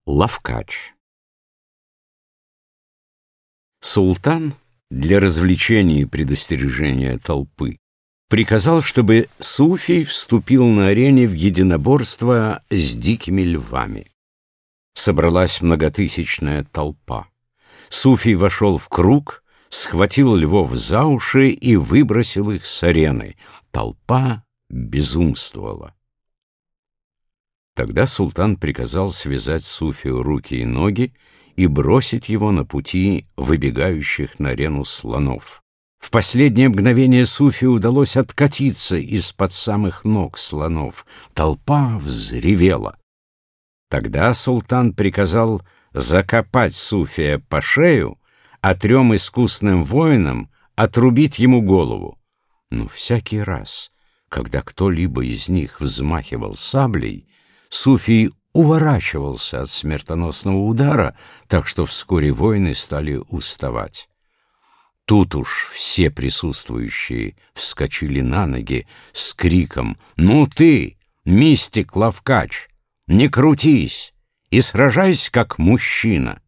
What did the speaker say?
Лавкач. Султан для развлечения и предостережения толпы приказал, чтобы Суфий вступил на арене в единоборство с дикими львами. Собралась многотысячная толпа. Суфий вошел в круг, схватил львов за уши и выбросил их с арены. Толпа безумствовала. Тогда султан приказал связать Суфию руки и ноги и бросить его на пути выбегающих на арену слонов. В последнее мгновение Суфию удалось откатиться из-под самых ног слонов. Толпа взревела. Тогда султан приказал закопать Суфия по шею, а 3 искусным воинам отрубить ему голову. Но всякий раз, когда кто-либо из них взмахивал саблей, Суфий уворачивался от смертоносного удара, так что вскоре воины стали уставать. Тут уж все присутствующие вскочили на ноги с криком: «Ну ты, мистик Лавкач, не крутись и сражайся как мужчина!»